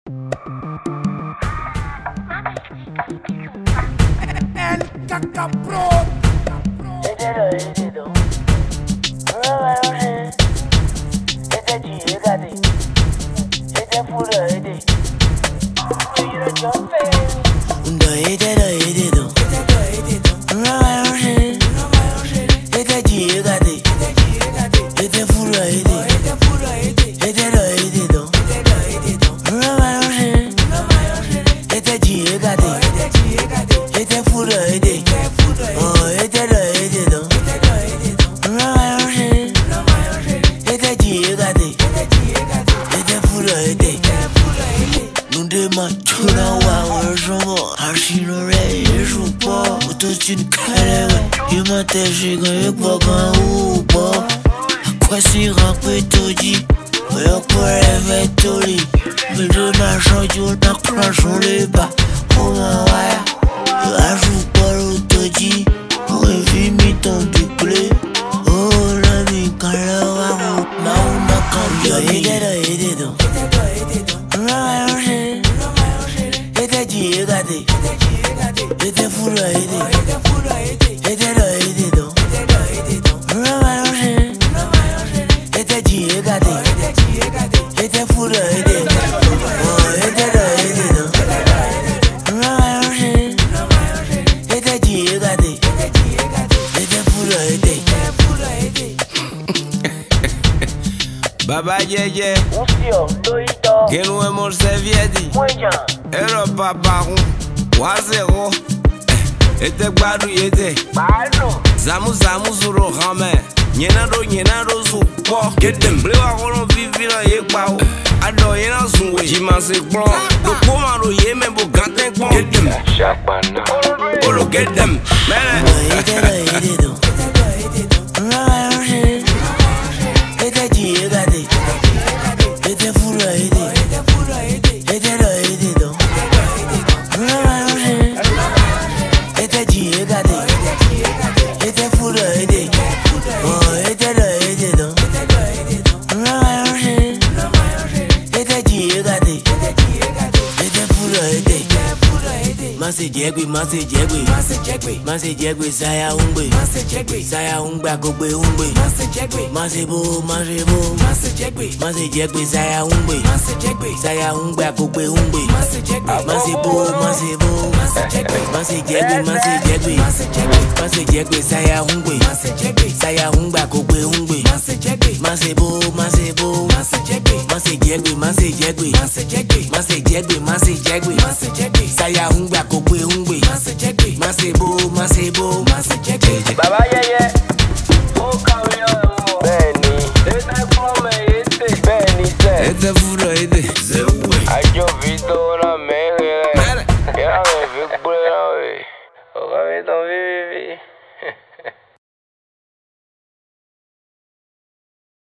Baba Yeye, que nous aimons serviette. Ero paparon, wazero. Ete gbadu yete. Zamu zuro rame. Nyenado zupo. Get them blue arono vivila yekbao. Ado yena zunwe. Jima se bron. Do koma do ye men bo ganten kon. Get them. Olo get them. Mele. Mase jegwe saya ungbe akogbe ungbe. Mase jegwe saya ungbe akogbe ungbe. Mase jegwe saya ungbe akogbe ungbe. Saya ungbe akogbe ungbe. Masebo. Baba Yeye. Benny. Benny. Ete furo ede. Ajo Vito la mere. Ya me vi pura we. Oga Vito vi.